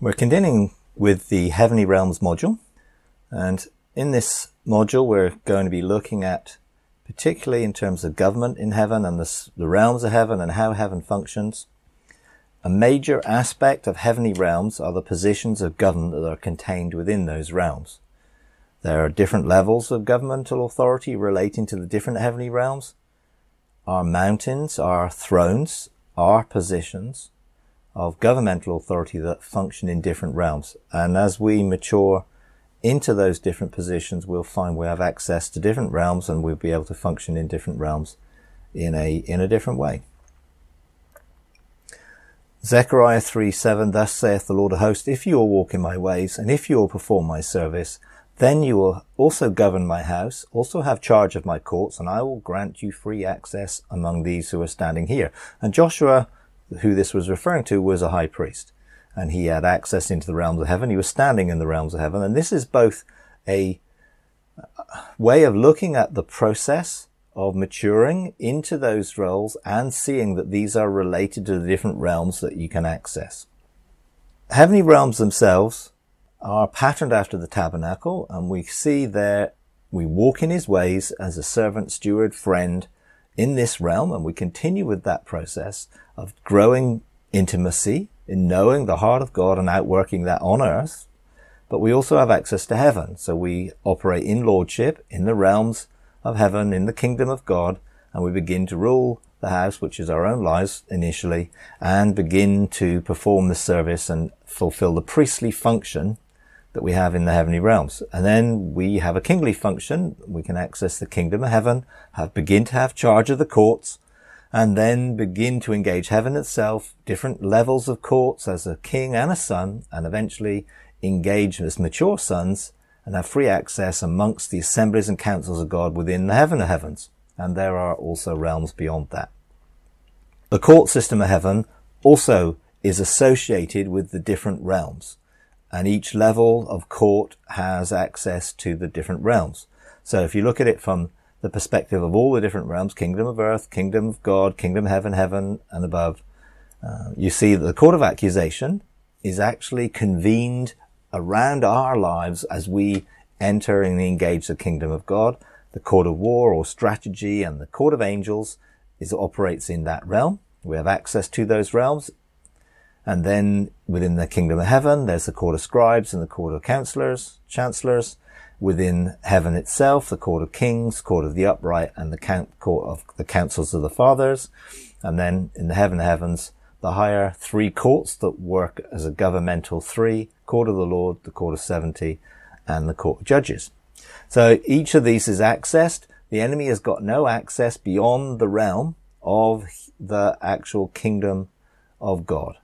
We're continuing with the Heavenly Realms module, and in this module we're going to be looking at, particularly in terms of government in heaven and the realms of heaven and how heaven functions. A major aspect of heavenly realms are the positions of government that are contained within those realms. There are different levels of governmental authority relating to the different heavenly realms. Our mountains, our thrones, our positions of governmental authority that function in different realms. And as we mature into those different positions, we'll find we have access to different realms and we'll be able to function in different realms in a different way. Zechariah 3:7, thus saith the Lord of hosts, if you will walk in my ways, and if you will perform my service, then you will also govern my house, also have charge of my courts, and I will grant you free access among these who are standing here. And Joshua, who this was referring to, was a high priest, and he had access into the realms of heaven. He was standing in the realms of heaven, and this is both a way of looking at the process of maturing into those roles and seeing that these are related to the different realms that you can access. Heavenly realms themselves are patterned after the tabernacle, and we see there we walk in his ways as a servant, steward, friend in this realm, and we continue with that process of growing intimacy in knowing the heart of God and outworking that on earth. But we also have access to heaven, so we operate in lordship in the realms of heaven, in the kingdom of God, and we begin to rule the house, which is our own lives initially, and begin to perform the service and fulfill the priestly function that we have in the heavenly realms. And then we have a kingly function. We can access the kingdom of heaven, begin to have charge of the courts, and then begin to engage heaven itself, different levels of courts as a king and a son, and eventually engage as mature sons and have free access amongst the assemblies and councils of God within the heaven of heavens. And there are also realms beyond that. The court system of heaven also is associated with the different realms, and each level of court has access to the different realms. So if you look at it from the perspective of all the different realms, kingdom of earth, kingdom of God, kingdom of heaven, heaven and above, you see that the court of accusation is actually convened around our lives as we enter and engage the kingdom of God. The court of war or strategy and the court of angels operates in that realm. We have access to those realms. And then within the kingdom of heaven, there's the court of scribes and the court of counselors, chancellors. Within heaven itself, the court of kings, court of the upright, and the court of the councils of the fathers. And then in the heaven of heavens, the higher three courts that work as a governmental three, court of the Lord, the court of 70, and the court of judges. So each of these is accessed. The enemy has got no access beyond the realm of the actual kingdom of God.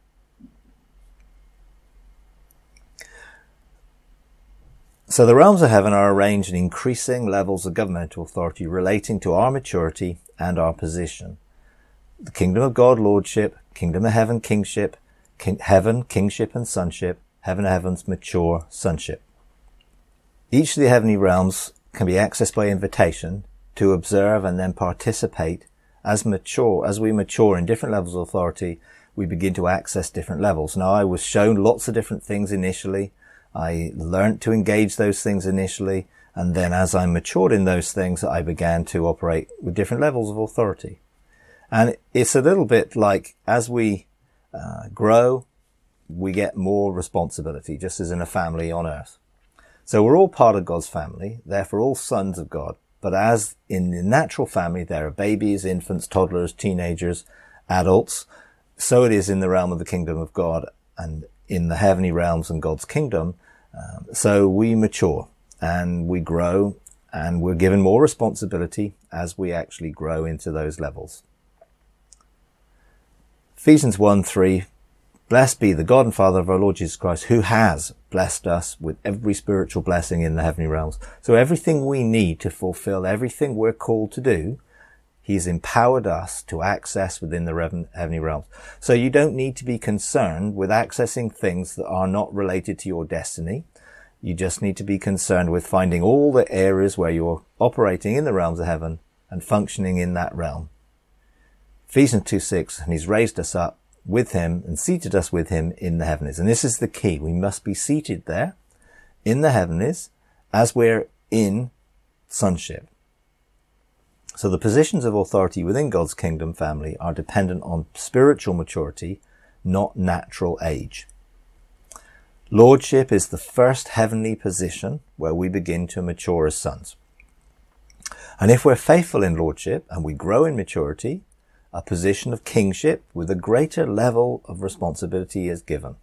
So the realms of heaven are arranged in increasing levels of governmental authority relating to our maturity and our position. The kingdom of God, lordship, kingdom of heaven, kingship, heaven, kingship and sonship, heaven of heavens, mature sonship. Each of the heavenly realms can be accessed by invitation to observe and then participate. As we mature in different levels of authority, we begin to access different levels. Now, I was shown lots of different things initially. I learned to engage those things initially, and then as I matured in those things, I began to operate with different levels of authority. And it's a little bit like as we grow, we get more responsibility, just as in a family on earth. So we're all part of God's family, therefore all sons of God. But as in the natural family, there are babies, infants, toddlers, teenagers, adults. So it is in the realm of the kingdom of God and in the heavenly realms and God's kingdom. So we mature and we grow and we're given more responsibility as we actually grow into those levels. Ephesians 1:3, blessed be the God and Father of our Lord Jesus Christ, who has blessed us with every spiritual blessing in the heavenly realms. So everything we need to fulfill everything we're called to do, He's empowered us to access within the heavenly realms. So you don't need to be concerned with accessing things that are not related to your destiny. You just need to be concerned with finding all the areas where you're operating in the realms of heaven and functioning in that realm. Ephesians 2:6, and He's raised us up with him and seated us with him in the heavenlies. And this is the key. We must be seated there in the heavenlies as we're in sonship. So the positions of authority within God's kingdom family are dependent on spiritual maturity, not natural age. Lordship is the first heavenly position where we begin to mature as sons. And if we're faithful in lordship and we grow in maturity, a position of kingship with a greater level of responsibility is given.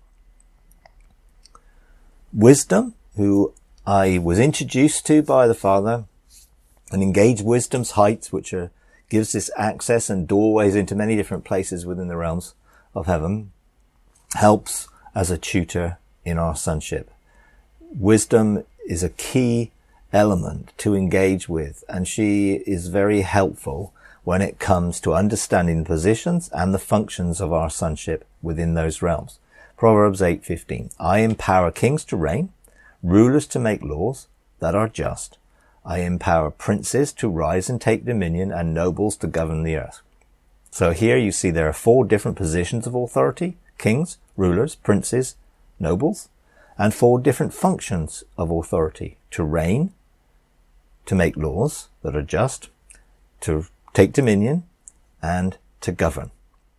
Wisdom, who I was introduced to by the Father, and engage wisdom's heights, which gives this access and doorways into many different places within the realms of heaven, helps as a tutor in our sonship. Wisdom is a key element to engage with, and she is very helpful when it comes to understanding the positions and the functions of our sonship within those realms. Proverbs 8:15. I empower kings to reign, rulers to make laws that are just. I empower princes to rise and take dominion, and nobles to govern the earth. So here you see there are 4 different positions of authority: kings, rulers, princes, nobles, and 4 different functions of authority: to reign, to make laws that are just, to take dominion, and to govern.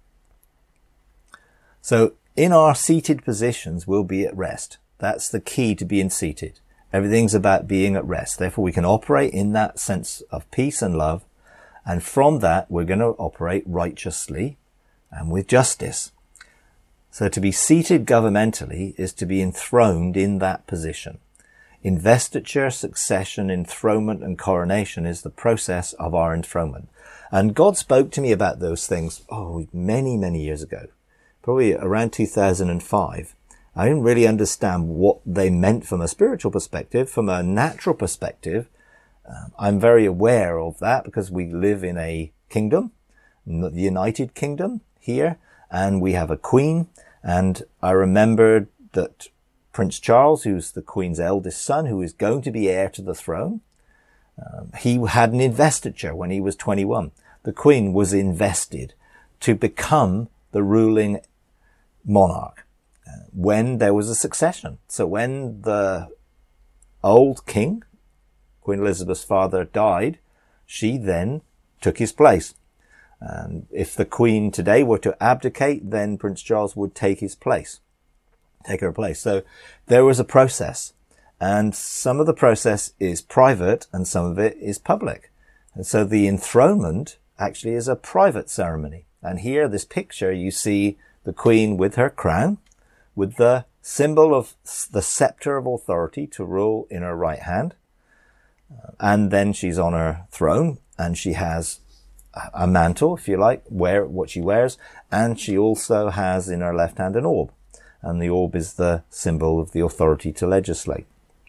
So in our seated positions, we'll be at rest. That's the key to being seated. Everything's about being at rest. Therefore, we can operate in that sense of peace and love. And from that, we're going to operate righteously and with justice. So to be seated governmentally is to be enthroned in that position. Investiture, succession, enthronement, and coronation is the process of our enthronement. And God spoke to me about those things, many, many years ago, probably around 2005. I didn't really understand what they meant from a spiritual perspective. From a natural perspective, I'm very aware of that because we live in a kingdom, the United Kingdom here, and we have a queen. And I remembered that Prince Charles, who's the Queen's eldest son, who is going to be heir to the throne, he had an investiture when he was 21. The Queen was invested to become the ruling monarch when there was a succession. So when the old king, Queen Elizabeth's father, died, she then took his place. And if the Queen today were to abdicate, then Prince Charles would take her place. So there was a process, and some of the process is private and some of it is public. And so the enthronement actually is a private ceremony. And here, this picture, you see the Queen with her crown, with the symbol of the scepter of authority to rule in her right hand. And then she's on her throne, and she has a mantle, if you like, what she wears. And she also has in her left hand an orb. And the orb is the symbol of the authority to legislate.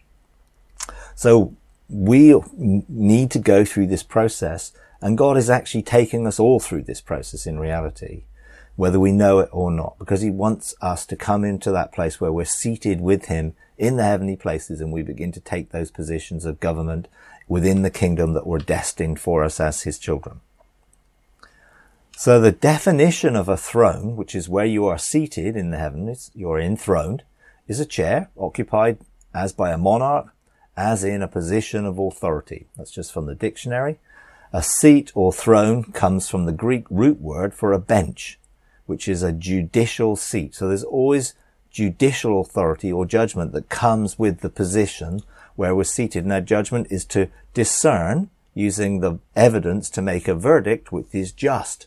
So we need to go through this process, and God is actually taking us all through this process in reality, whether we know it or not, because he wants us to come into that place where we're seated with him in the heavenly places, and we begin to take those positions of government within the kingdom that were destined for us as his children. So the definition of a throne, which is where you are seated in the heavens, you're enthroned, is a chair occupied as by a monarch, as in a position of authority. That's just from the dictionary. A seat or throne comes from the Greek root word for a bench, which is a judicial seat. So there's always judicial authority or judgment that comes with the position where we're seated. Now, judgment is to discern using the evidence to make a verdict which is just.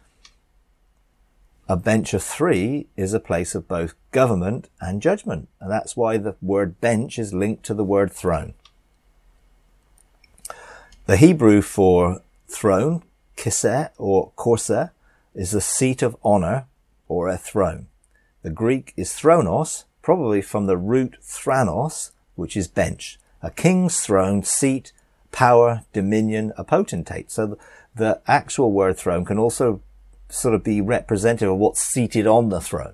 A bench of 3 is a place of both government and judgment. And that's why the word bench is linked to the word throne. The Hebrew for throne, kiseh or korseh, is the seat of honor or a throne. The Greek is thronos, probably from the root thranos, which is bench. A king's throne, seat, power, dominion, a potentate. So the actual word throne can also sort of be representative of what's seated on the throne.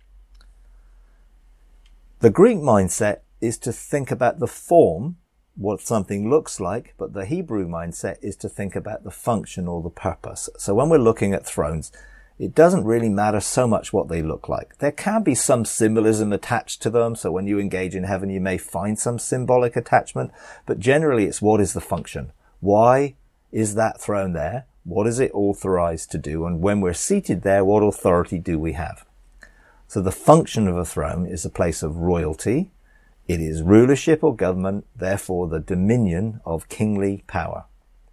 The Greek mindset is to think about the form, what something looks like, but the Hebrew mindset is to think about the function or the purpose. So when we're looking at thrones, it doesn't really matter so much what they look like. There can be some symbolism attached to them, so when you engage in heaven you may find some symbolic attachment, but generally it's what is the function? Why is that throne there? What is it authorized to do? And when we're seated there, what authority do we have? So the function of a throne is a place of royalty. It is rulership or government, therefore the dominion of kingly power.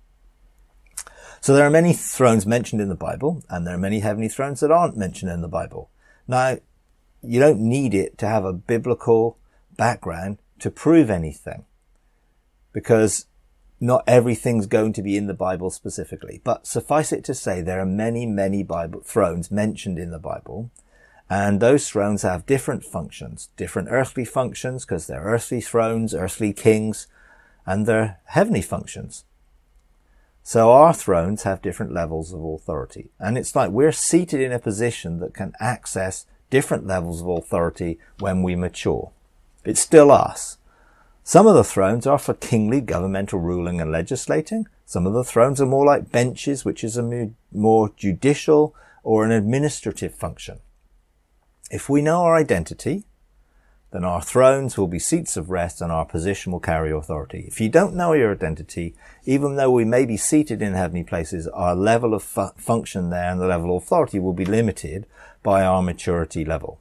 So there are many thrones mentioned in the Bible, and there are many heavenly thrones that aren't mentioned in the Bible. Now, you don't need it to have a biblical background to prove anything, because not everything's going to be in the Bible specifically. But suffice it to say, there are many, many Bible thrones mentioned in the Bible, and those thrones have different functions, different earthly functions, because they're earthly thrones, earthly kings, and they're heavenly functions. So our thrones have different levels of authority. And it's like we're seated in a position that can access different levels of authority when we mature. It's still us. Some of the thrones are for kingly governmental ruling and legislating. Some of the thrones are more like benches, which is a more judicial or an administrative function. If we know our identity, then our thrones will be seats of rest and our position will carry authority. If you don't know your identity, even though we may be seated in heavenly places, our level of function there and the level of authority will be limited by our maturity level.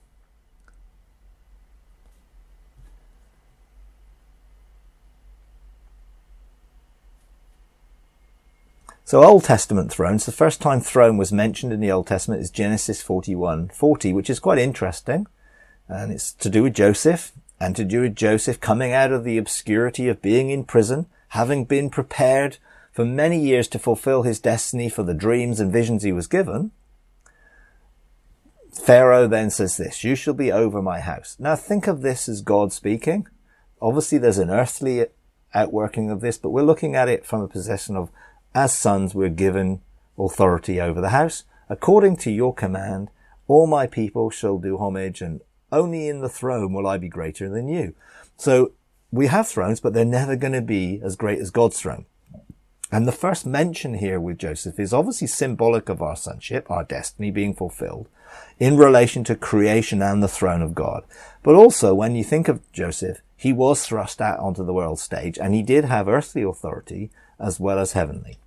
So Old Testament thrones, the first time throne was mentioned in the Old Testament is Genesis 41:40, which is quite interesting. And it's to do with Joseph, and to do with Joseph coming out of the obscurity of being in prison, having been prepared for many years to fulfill his destiny for the dreams and visions he was given. Pharaoh then says this, "You shall be over my house." Now think of this as God speaking. Obviously there's an earthly outworking of this, but we're looking at it from a position of, as sons, we're given authority over the house. "According to your command, all my people shall do homage, and only in the throne will I be greater than you." So we have thrones, but they're never going to be as great as God's throne. And the first mention here with Joseph is obviously symbolic of our sonship, our destiny being fulfilled in relation to creation and the throne of God. But also when you think of Joseph, he was thrust out onto the world stage, and he did have earthly authority as well as heavenly.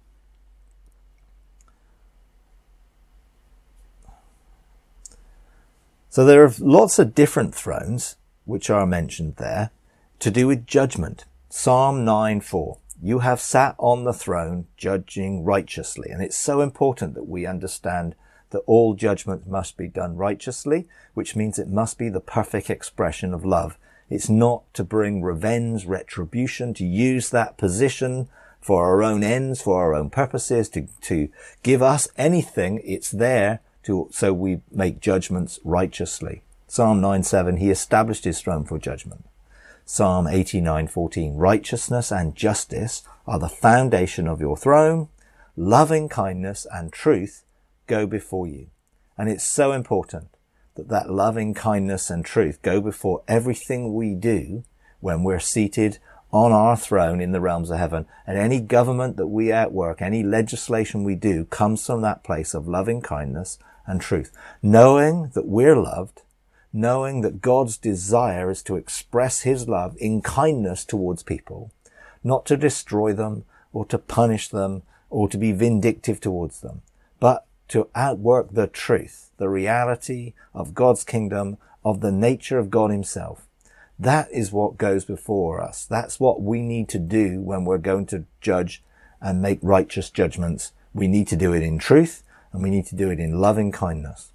So there are lots of different thrones which are mentioned there to do with judgment. Psalm 9:4. "You have sat on the throne judging righteously." And it's so important that we understand that all judgment must be done righteously, which means it must be the perfect expression of love. It's not to bring revenge, retribution, to use that position for our own ends, for our own purposes, to give us anything. It's there so we make judgments righteously. Psalm 9:7, "He established his throne for judgment." Psalm 89:14, "Righteousness and justice are the foundation of your throne. Loving kindness and truth go before you." And it's so important that loving kindness and truth go before everything we do when we're seated on our throne in the realms of heaven. And any government that we outwork, any legislation we do, comes from that place of loving kindness and truth. Knowing that we're loved, knowing that God's desire is to express his love in kindness towards people, not to destroy them or to punish them or to be vindictive towards them, but to outwork the truth, the reality of God's kingdom, of the nature of God himself. That is what goes before us. That's what we need to do when we're going to judge and make righteous judgments. We need to do it in truth, and we need to do it in loving kindness.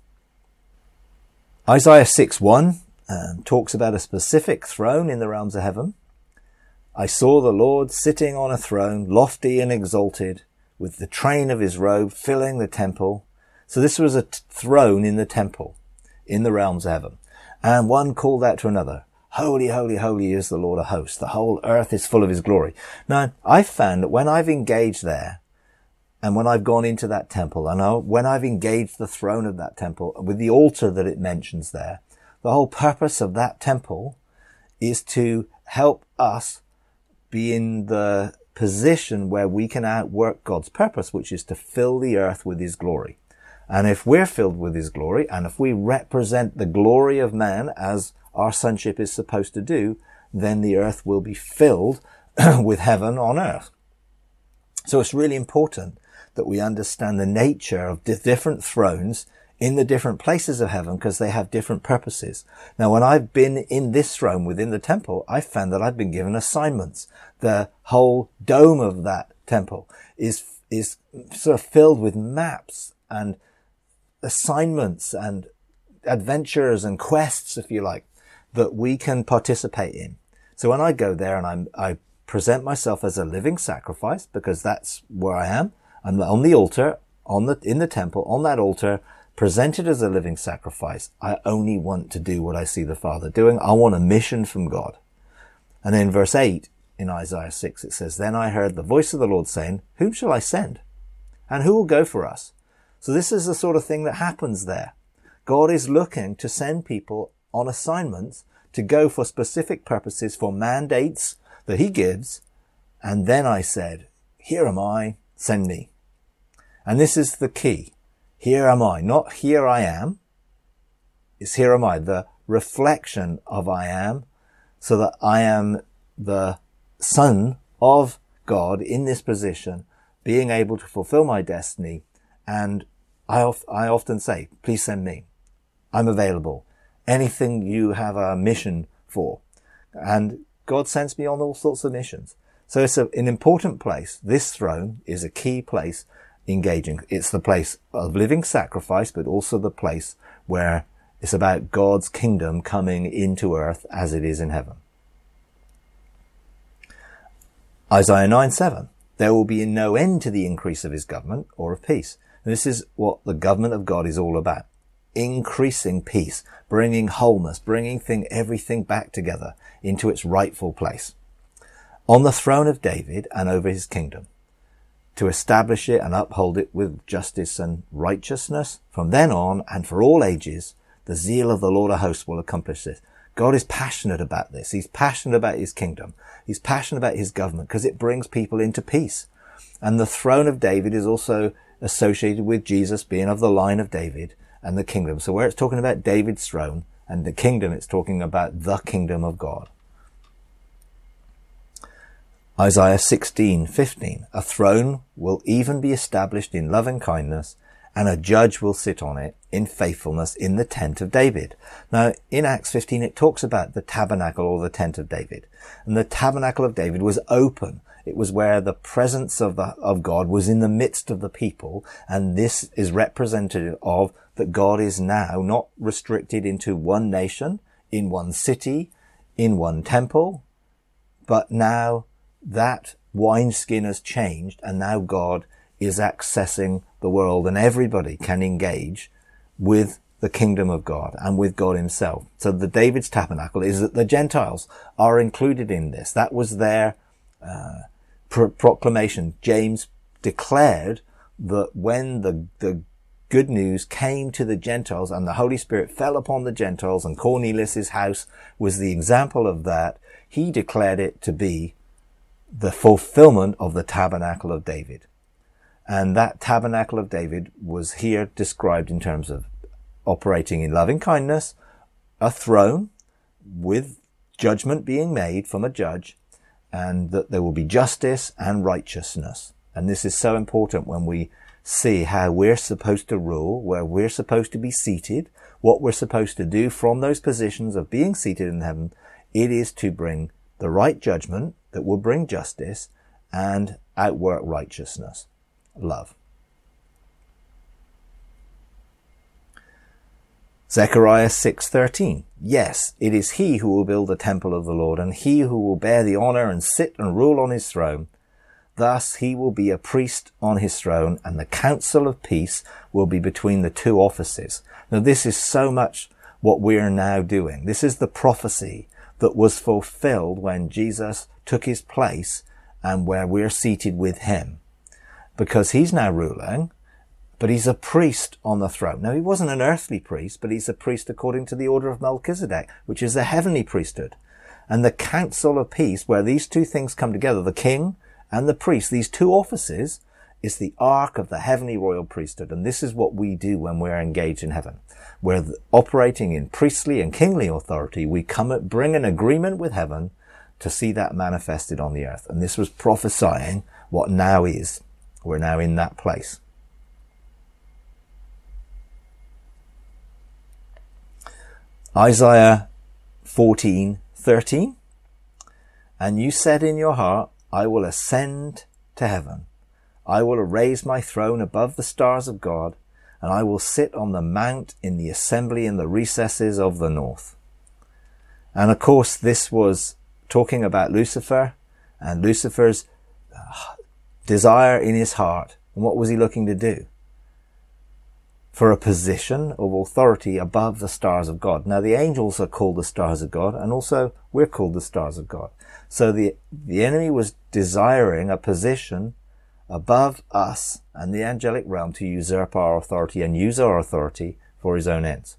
Isaiah 6:1 talks about a specific throne in the realms of heaven. "I saw the Lord sitting on a throne, lofty and exalted, with the train of his robe filling the temple." So this was a throne in the temple, in the realms of heaven. And one called out to another, "Holy, holy, holy is the Lord of hosts. The whole earth is full of his glory." Now, I've found that when I've engaged there, and when I've gone into that temple, and when I've engaged the throne of that temple with the altar that it mentions there, the whole purpose of that temple is to help us be in the position where we can outwork God's purpose, which is to fill the earth with his glory. And if we're filled with his glory, and if we represent the glory of man as our sonship is supposed to do, then the earth will be filled with heaven on earth. So it's really important that we understand the nature of the different thrones in the different places of heaven, because they have different purposes. Now, when I've been in this throne within the temple, I found that I've been given assignments. The whole dome of that temple is sort of filled with maps and assignments and adventures and quests, if you like, that we can participate in. So when I go there and I present myself as a living sacrifice, because that's where I am. I'm on the altar, in the temple, on that altar, presented as a living sacrifice. I only want to do what I see the Father doing. I want a mission from God. And in verse 8 in Isaiah 6, it says, "Then I heard the voice of the Lord saying, whom shall I send? And who will go for us?" So this is the sort of thing that happens there. God is looking to send people on assignments to go for specific purposes, for mandates that he gives. And then I said, "Here am I, send me." And this is the key. Here am I, not here I am. It's here am I, the reflection of I am, so that I am the son of God in this position, being able to fulfill my destiny. And I often say, please send me. I'm available. Anything you have a mission for. And God sends me on all sorts of missions. So it's an important place. This throne is a key place engaging. It's the place of living sacrifice, but also the place where it's about God's kingdom coming into earth as it is in heaven. Isaiah 9:7. "There will be no end to the increase of his government or of peace." And this is what the government of God is all about. Increasing peace, bringing wholeness, bringing everything back together into its rightful place. On the throne of David and over his kingdom, to establish it and uphold it with justice and righteousness from then on and for all ages. The zeal of the Lord of hosts will accomplish this. God is passionate about this. He's passionate about his kingdom. He's passionate about his government because it brings people into peace. And the throne of David is also associated with Jesus being of the line of David and the kingdom. So where it's talking about David's throne and the kingdom, it's talking about the kingdom of God. Isaiah 16:15, "A throne will even be established in loving kindness, and a judge will sit on it in faithfulness in the tent of David." Now, in Acts 15, it talks about the tabernacle or the tent of David. And the tabernacle of David was open. It was where the presence of God was in the midst of the people. And this is representative of that God is now not restricted into one nation, in one city, in one temple, but now that wineskin has changed, and now God is accessing the world, and everybody can engage with the kingdom of God and with God himself. So the David's tabernacle is that the Gentiles are included in this. That was their proclamation. James declared that when the good news came to the Gentiles and the Holy Spirit fell upon the Gentiles, and Cornelius' house was the example of that, he declared it to be the fulfillment of the tabernacle of David. And that tabernacle of David was here described in terms of operating in loving kindness, a throne with judgment being made from a judge, and that there will be justice and righteousness. And this is so important when we see how we're supposed to rule, where we're supposed to be seated, what we're supposed to do from those positions of being seated in heaven. It is to bring the right judgment that will bring justice and outwork righteousness, love. Zechariah 6:13. "Yes, it is he who will build the temple of the Lord, and he who will bear the honor and sit and rule on his throne. Thus he will be a priest on his throne, and the council of peace will be between the two offices." Now this is so much what we are now doing. This is the prophecy that was fulfilled when Jesus took his place and where we're seated with him. Because he's now ruling, but he's a priest on the throne. Now, he wasn't an earthly priest, but he's a priest according to the order of Melchizedek, which is a heavenly priesthood. And the council of peace, where these two things come together, the king and the priest, these two offices is the ark of the heavenly royal priesthood. And this is what we do when we're engaged in heaven. We're operating in priestly and kingly authority. We bring an agreement with heaven to see that manifested on the earth. And this was prophesying what now is. We're now in that place. Isaiah 14:13. And you said in your heart, I will ascend to heaven. I will raise my throne above the stars of God, and I will sit on the mount in the assembly in the recesses of the north. And of course, this was talking about Lucifer and Lucifer's desire in his heart. And what was he looking to do? For a position of authority above the stars of God. Now, the angels are called the stars of God, and also we're called the stars of God. So the enemy was desiring a position above us and the angelic realm to usurp our authority and use our authority for his own ends.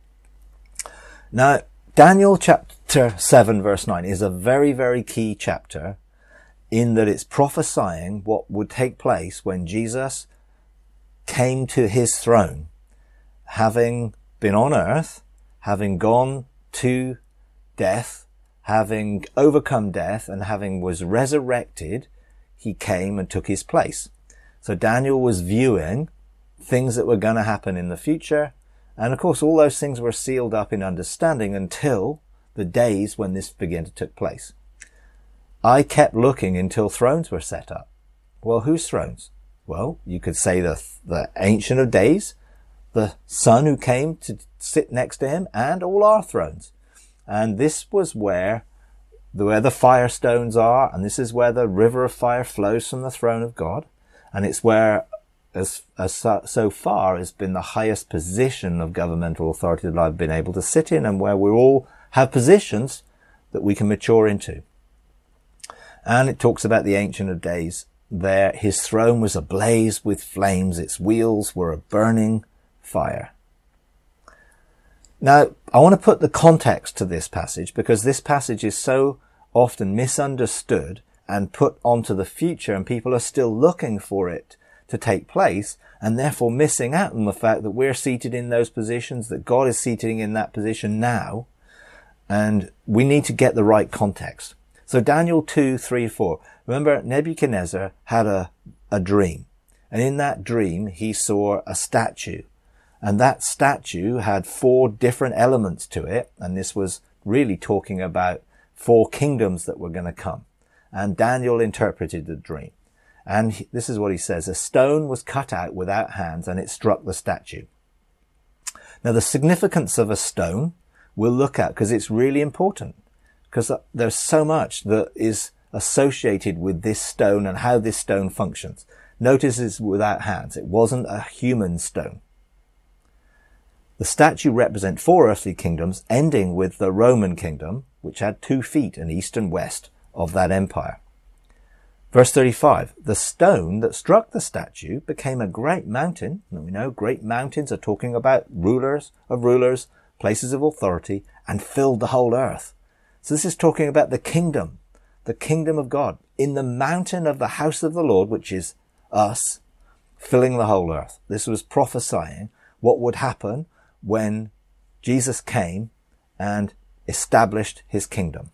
Now, Daniel chapter 7 verse 9 is a very, very key chapter in that it's prophesying what would take place when Jesus came to his throne, having been on earth, having gone to death, having overcome death, and having was resurrected, he came and took his place. So Daniel was viewing things that were going to happen in the future. And of course, all those things were sealed up in understanding until the days when this began to take place. I kept looking until thrones were set up. Well, whose thrones? Well, you could say the Ancient of Days, the Son who came to sit next to him, and all our thrones. And this was where the firestones are, and this is where the river of fire flows from the throne of God. And it's where, so far, has been the highest position of governmental authority that I've been able to sit in, and where we all have positions that we can mature into. And it talks about the Ancient of Days there. His throne was ablaze with flames. Its wheels were a burning fire. Now, I want to put the context to this passage because this passage is so often misunderstood and put onto the future, and people are still looking for it to take place and therefore missing out on the fact that we're seated in those positions, that God is seated in that position now, and we need to get the right context. So Daniel 2:3-4. Remember, Nebuchadnezzar had a dream, and in that dream he saw a statue. And that statue had 4 different elements to it. And this was really talking about 4 kingdoms that were going to come. And Daniel interpreted the dream. And this is what he says. A stone was cut out without hands and it struck the statue. Now, the significance of a stone we'll look at because it's really important. Because there's so much that is associated with this stone and how this stone functions. Notice it's without hands. It wasn't a human stone. The statue represents 4 earthly kingdoms, ending with the Roman kingdom, which had 2 feet in east and west of that empire. Verse 35, the stone that struck the statue became a great mountain. And we know great mountains are talking about rulers, places of authority, and filled the whole earth. So this is talking about the kingdom of God, in the mountain of the house of the Lord, which is us, filling the whole earth. This was prophesying what would happen when Jesus came and established his kingdom.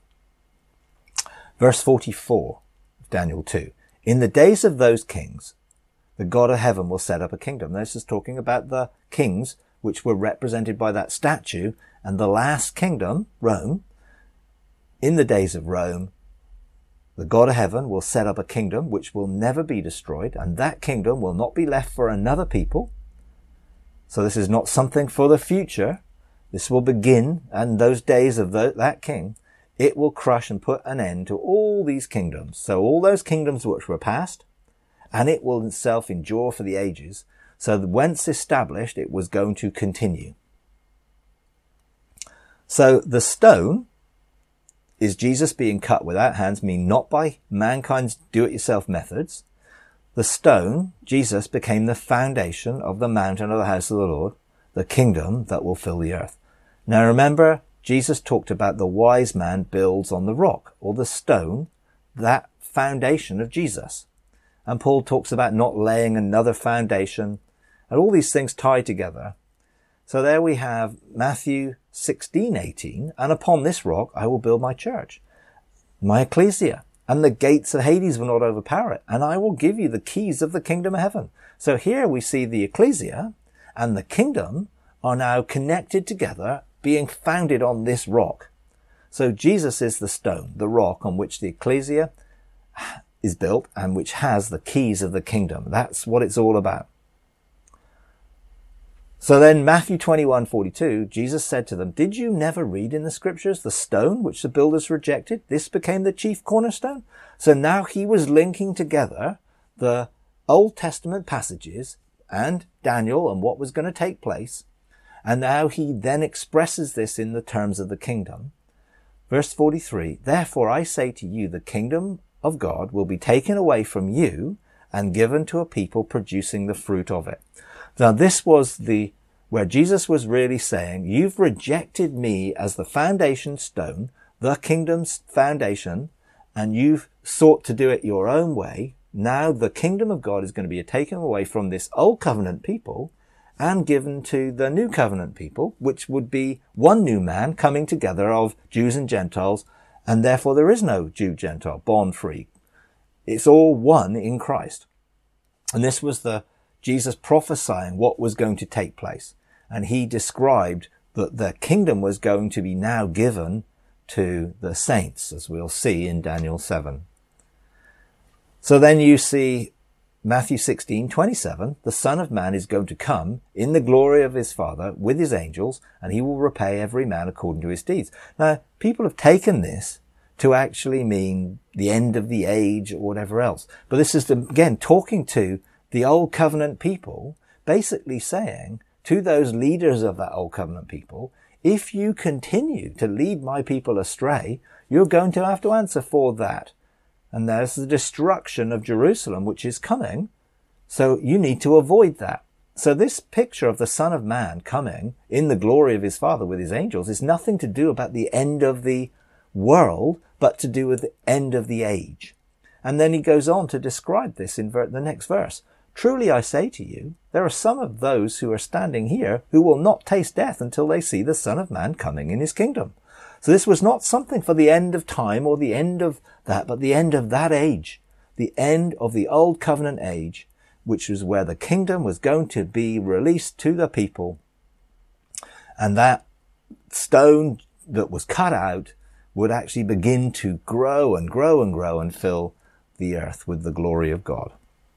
Verse 44 of Daniel 2. In the days of those kings, the God of heaven will set up a kingdom. This is talking about the kings which were represented by that statue, and the last kingdom, Rome. In the days of Rome, the God of heaven will set up a kingdom which will never be destroyed, and that kingdom will not be left for another people. So this is not something for the future. This will begin, and those days of that king, it will crush and put an end to all these kingdoms. So all those kingdoms which were past, and it will itself endure for the ages. So that once established, it was going to continue. So the stone is Jesus being cut without hands, mean not by mankind's do-it-yourself methods. The stone, Jesus, became the foundation of the mountain of the house of the Lord, the kingdom that will fill the earth. Now remember, Jesus talked about the wise man builds on the rock, or the stone, that foundation of Jesus. And Paul talks about not laying another foundation, and all these things tie together. So there we have Matthew 16:18, and upon this rock I will build my church, my ecclesia, and the gates of Hades will not overpower it, and I will give you the keys of the kingdom of heaven. So here we see the ecclesia and the kingdom are now connected together, being founded on this rock. So Jesus is the stone, the rock on which the ecclesia is built and which has the keys of the kingdom. That's what it's all about. So then Matthew 21:42, Jesus said to them, did you never read in the scriptures the stone which the builders rejected? This became the chief cornerstone. So now he was linking together the Old Testament passages and Daniel and what was going to take place. And now he then expresses this in the terms of the kingdom. Verse 43, therefore I say to you, the kingdom of God will be taken away from you and given to a people producing the fruit of it. Now this was where Jesus was really saying, you've rejected me as the foundation stone, the kingdom's foundation, and you've sought to do it your own way. Now the kingdom of God is going to be taken away from this old covenant people and given to the new covenant people, which would be one new man coming together of Jews and Gentiles, and therefore there is no Jew-Gentile, bond-free. It's all one in Christ. And this was Jesus prophesying what was going to take place. And he described that the kingdom was going to be now given to the saints, as we'll see in Daniel 7. So then you see Matthew 16:27, the Son of Man is going to come in the glory of his Father with his angels, and he will repay every man according to his deeds. Now, people have taken this to actually mean the end of the age or whatever else. But this is, again, talking to the old covenant people, basically saying to those leaders of that old covenant people, if you continue to lead my people astray, you're going to have to answer for that. And there's the destruction of Jerusalem, which is coming. So you need to avoid that. So this picture of the Son of Man coming in the glory of his Father with his angels is nothing to do about the end of the world, but to do with the end of the age. And then he goes on to describe this in the next verse. Truly I say to you, there are some of those who are standing here who will not taste death until they see the Son of Man coming in his kingdom. So this was not something for the end of time or the end of that, but the end of that age, the end of the old covenant age, which was where the kingdom was going to be released to the people. And that stone that was cut out would actually begin to grow and grow and grow and fill the earth with the glory of God.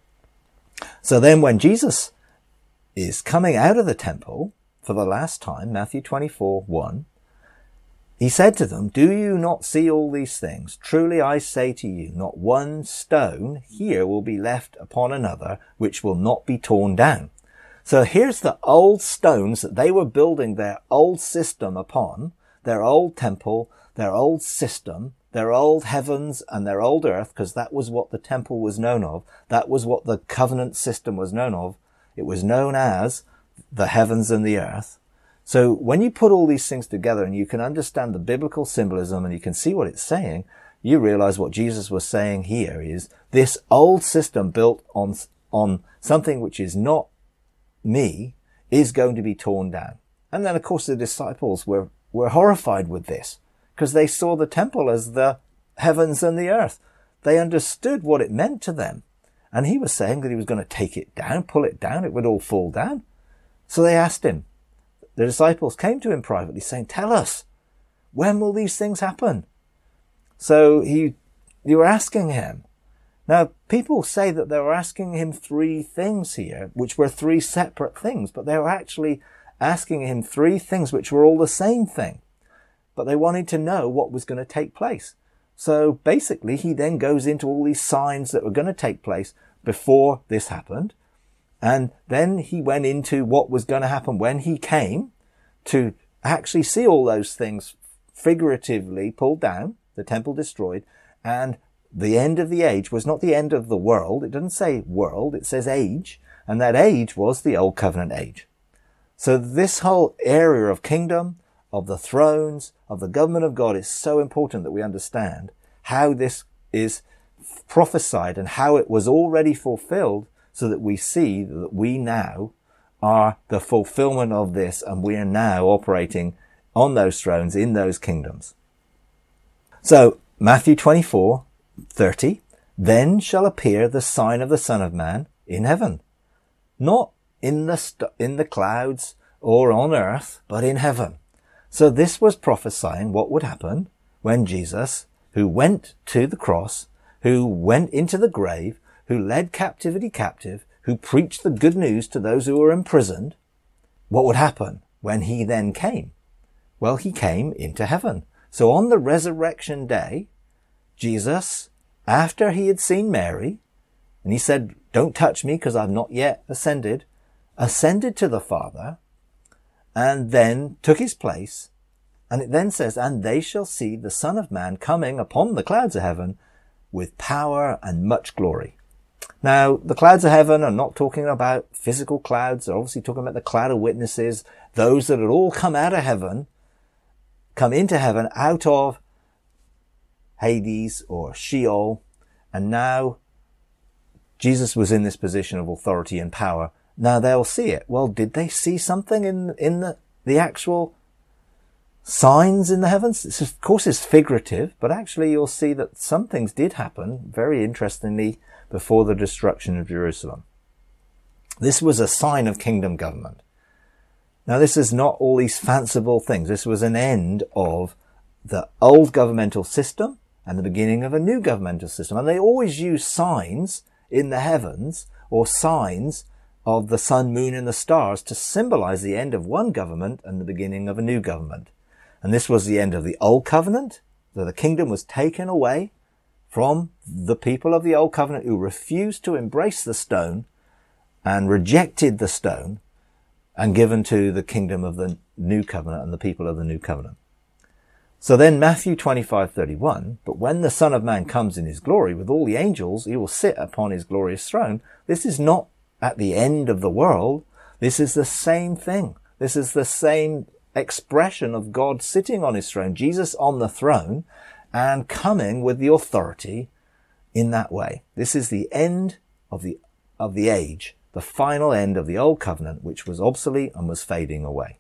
So then when Jesus is coming out of the temple for the last time, Matthew 24:1, he said to them, do you not see all these things? Truly I say to you, not one stone here will be left upon another, which will not be torn down. So here's the old stones that they were building their old system upon, their old temple, their old system, their old heavens and their old earth, because that was what the temple was known of. That was what the covenant system was known of. It was known as the heavens and the earth. So when you put all these things together and you can understand the biblical symbolism and you can see what it's saying, you realize what Jesus was saying here is this old system built on something which is not me is going to be torn down. And then, of course, the disciples were horrified with this because they saw the temple as the heavens and the earth. They understood what it meant to them. And he was saying that he was going to take it down, pull it down, it would all fall down. So they asked him. The disciples came to him privately saying, tell us, when will these things happen? So you were asking him. Now, people say that they were asking him three things here, which were three separate things, but they were actually asking him three things which were all the same thing. But they wanted to know what was going to take place. So basically, he then goes into all these signs that were going to take place before this happened. And then he went into what was going to happen when he came to actually see all those things figuratively pulled down, the temple destroyed, and the end of the age was not the end of the world. It doesn't say world, it says age, and that age was the old covenant age. So this whole area of kingdom, of the thrones, of the government of God is so important that we understand how this is prophesied and how it was already fulfilled, so that we see that we now are the fulfillment of this, and we are now operating on those thrones in those kingdoms. So Matthew 24:30, then shall appear the sign of the Son of Man in heaven, not in the clouds or on earth, but in heaven. So this was prophesying what would happen when Jesus, who went to the cross, who went into the grave, who led captivity captive, who preached the good news to those who were imprisoned, what would happen when he then came? Well, he came into heaven. So on the resurrection day, Jesus, after he had seen Mary, and he said, don't touch me because I've not yet ascended to the Father, and then took his place. And it then says, and they shall see the Son of Man coming upon the clouds of heaven with power and much glory. Now, the clouds of heaven are not talking about physical clouds. They're obviously talking about the cloud of witnesses, those that had all come out of heaven, come into heaven out of Hades or Sheol. And now Jesus was in this position of authority and power. Now they'll see it. Well, did they see something in the actual signs in the heavens? This, of course, is figurative, but actually you'll see that some things did happen, very interestingly, before the destruction of Jerusalem. This was a sign of kingdom government. Now, this is not all these fanciful things. This was an end of the old governmental system and the beginning of a new governmental system. And they always use signs in the heavens, or signs of the sun, moon, and the stars, to symbolize the end of one government and the beginning of a new government. And this was the end of the old covenant, so the kingdom was taken away from the people of the old covenant who refused to embrace the stone and rejected the stone, and given to the kingdom of the new covenant and the people of the new covenant. So then Matthew 25:31, but when the Son of Man comes in his glory with all the angels, he will sit upon his glorious throne. This is not at the end of the world. This is the same thing. This is the same expression of God sitting on his throne, Jesus on the throne, and coming with the authority in that way. This is the end of the age, the final end of the old covenant, which was obsolete and was fading away.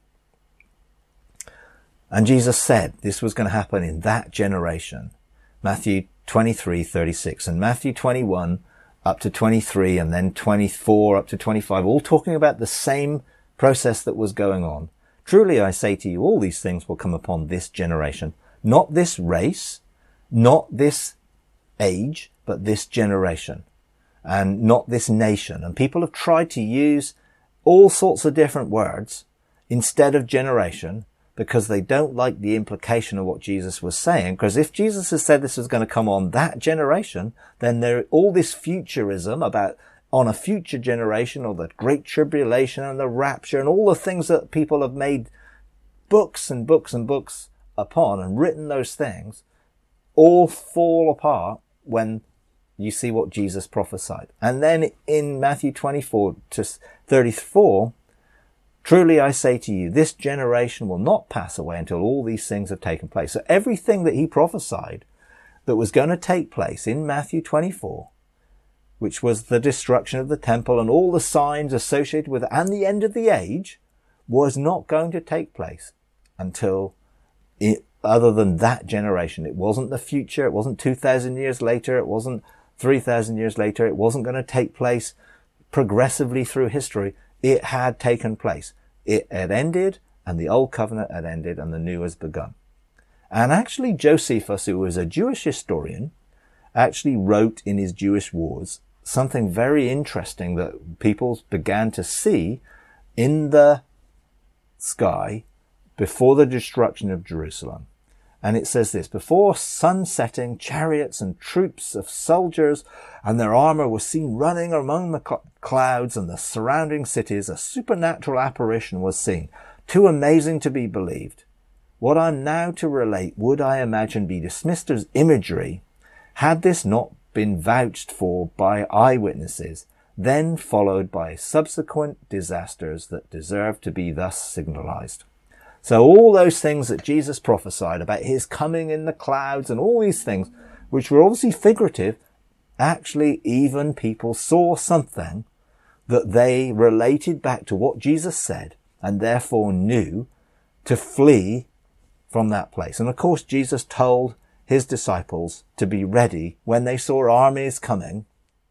And Jesus said this was going to happen in that generation. Matthew 23:36 and Matthew 21 up to 23 and then 24 up to 25, all talking about the same process that was going on. Truly I say to you, all these things will come upon this generation. Not this race, not this age, but this generation, and not this nation. And people have tried to use all sorts of different words instead of generation, because they don't like the implication of what Jesus was saying. Because if Jesus has said this was going to come on that generation, then all this futurism about on a future generation, or the great tribulation and the rapture and all the things that people have made books and books and books upon and written, those things all fall apart when you see what Jesus prophesied. And then in Matthew 24:34, truly I say to you, this generation will not pass away until all these things have taken place. So everything that he prophesied that was going to take place in Matthew 24, which was the destruction of the temple and all the signs associated with it and the end of the age, was not going to take place until other than that generation. It wasn't the future. It wasn't 2,000 years later. It wasn't 3,000 years later. It wasn't going to take place progressively through history. It had taken place. It had ended, and the old covenant had ended, and the new has begun. And actually Josephus, who was a Jewish historian, actually wrote in his Jewish Wars something very interesting that people began to see in the sky before the destruction of Jerusalem. And it says this: before sun setting, chariots and troops of soldiers and their armor were seen running among the clouds and the surrounding cities. A supernatural apparition was seen, too amazing to be believed. What I'm now to relate would, I imagine, be dismissed as imagery, had this not been vouched for by eyewitnesses, then followed by subsequent disasters that deserve to be thus signalized. So all those things that Jesus prophesied about his coming in the clouds and all these things, which were obviously figurative, Actually, even people saw something that they related back to what Jesus said and therefore knew to flee from that place. And of course, Jesus told his disciples to be ready when they saw armies coming,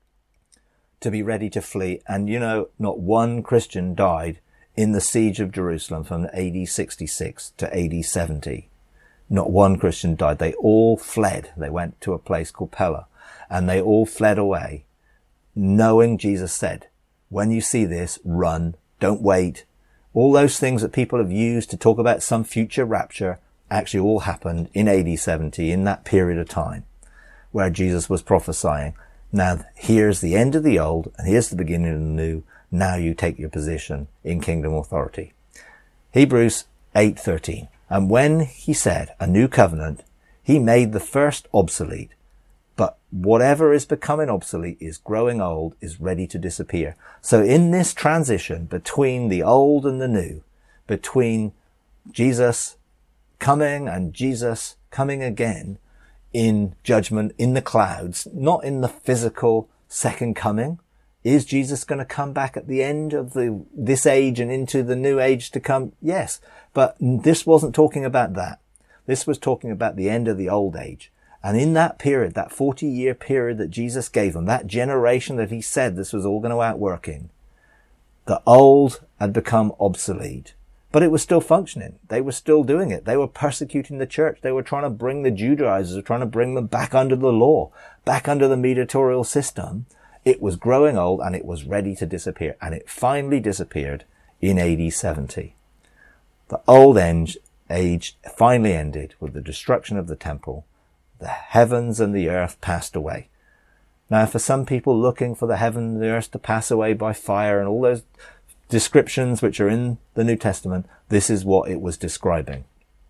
to be ready to flee. And not one Christian died in the siege of Jerusalem from AD 66 to AD 70. Not one Christian died. They all fled. They went to a place called Pella, and they all fled away, knowing Jesus said, when you see this, run, don't wait. All those things that people have used to talk about some future rapture actually all happened in AD 70, in that period of time where Jesus was prophesying. Now, here's the end of the old, and here's the beginning of the new. Now you take your position in kingdom authority. Hebrews 8:13. And when he said a new covenant, he made the first obsolete. But whatever is becoming obsolete is growing old, is ready to disappear. So in this transition between the old and the new, between Jesus coming and Jesus coming again in judgment in the clouds, not in the physical second coming. Is Jesus going to come back at the end of this age and into the new age to come? Yes. But this wasn't talking about that. This was talking about the end of the old age. And in that period, that 40-year period that Jesus gave them, that generation that he said this was all going to outwork in, the old had become obsolete. But it was still functioning. They were still doing it. They were persecuting the church. They were trying to bring the Judaizers, trying to bring them back under the law, back under the mediatorial system. It was growing old and it was ready to disappear. And it finally disappeared in AD 70. The old age finally ended with the destruction of the temple. The heavens and the earth passed away. Now, for some people looking for the heaven and the earth to pass away by fire and all those descriptions which are in the New Testament, this is what it was describing.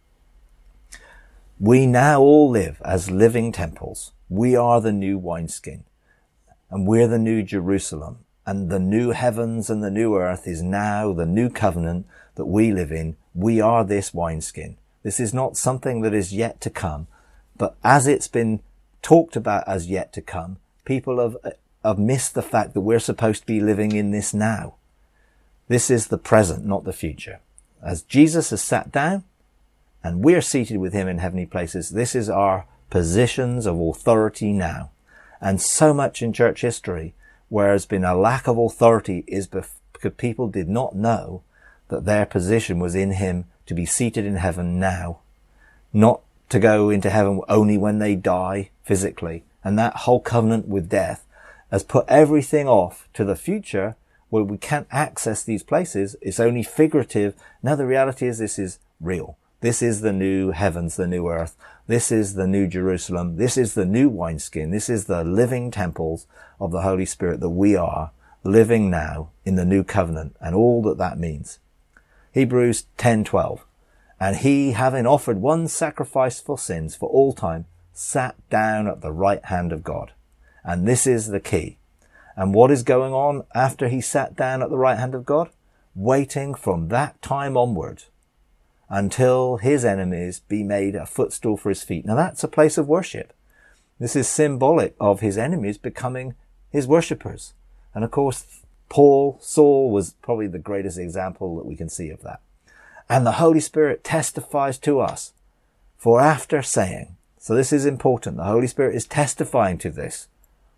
We now all live as living temples. We are the new wineskin, and we're the new Jerusalem, and the new heavens and the new earth is now the new covenant that we live in. We are this wineskin. This is not something that is yet to come, but as it's been talked about as yet to come, people have missed the fact that we're supposed to be living in this now. This is the present, not the future. As Jesus has sat down and we're seated with him in heavenly places, this is our positions of authority now. And so much in church history where there's been a lack of authority is because people did not know that their position was in him to be seated in heaven now, not to go into heaven only when they die physically. And that whole covenant with death has put everything off to the future where we can't access these places. It's only figurative. Now the reality is this is real. This is the new heavens, the new earth. This is the new Jerusalem. This is the new wineskin. This is the living temples of the Holy Spirit that we are living now in the new covenant and all that that means. Hebrews 10:12. And he, having offered one sacrifice for sins for all time, sat down at the right hand of God. And this is the key. And what is going on after he sat down at the right hand of God? Waiting from that time onward until his enemies be made a footstool for his feet. Now that's a place of worship. This is symbolic of his enemies becoming his worshippers. And of course, Saul was probably the greatest example that we can see of that. And the Holy Spirit testifies to us. For after saying, so this is important, the Holy Spirit is testifying to this.